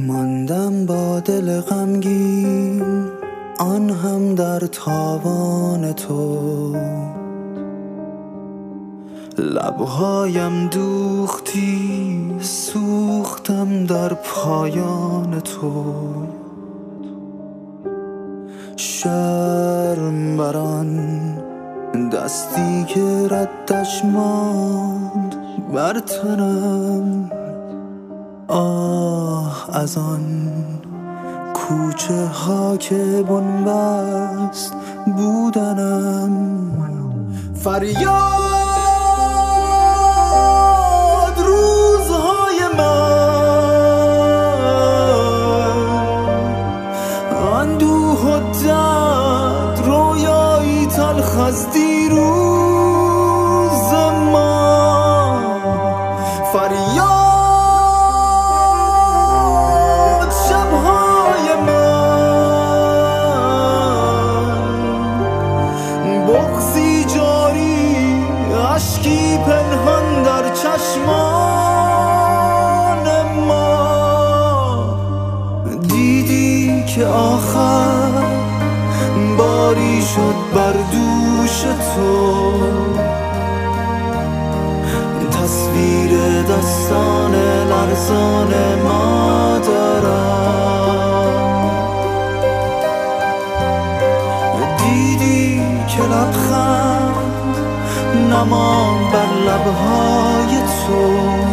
ماندم با دل غمگین، آن هم در تاوان تو. لبهایم دوختی، سوختم در پایان تو. شرم بران دستی که ردش ماند بر تنم، آه از آن کوچه ها که بنبست بودنم. فریاد روزهای من، اندوه و درد، رویایی تلخ از دیروز ما. فریاد بغضی جاری، اشکی پنهان در چشمان ما. دیدی که آخر باری شد بر دوش تو، تصویر دستان لرزان مادرم. دیدی که لبخند نمان بر لبهای تو،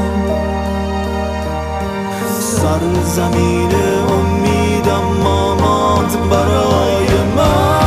سرزمین امیدم ماند برای من.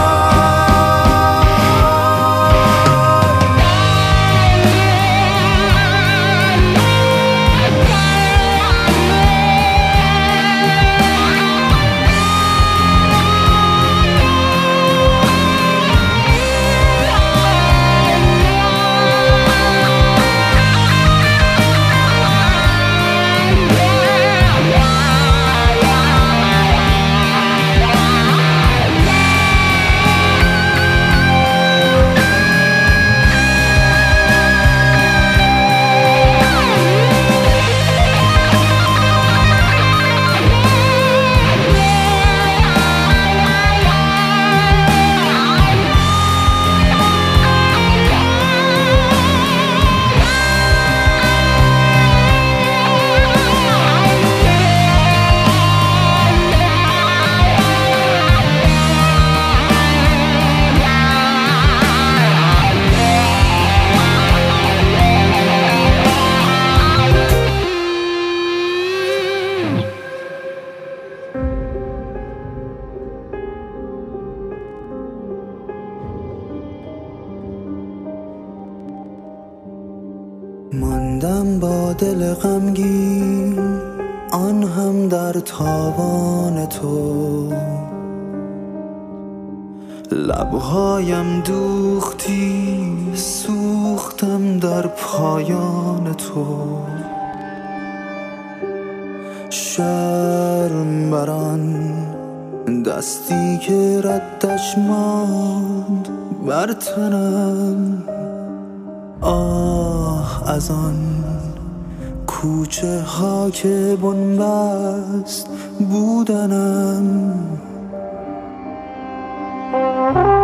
ماندم با دل غمگین، آن هم در تاوان تو. لبهایم دوختی، سوختم در پایان تو. شرم بران دستی که ردش ماند بر تنم، آه از آن کوچه ها که بنبست بودنم.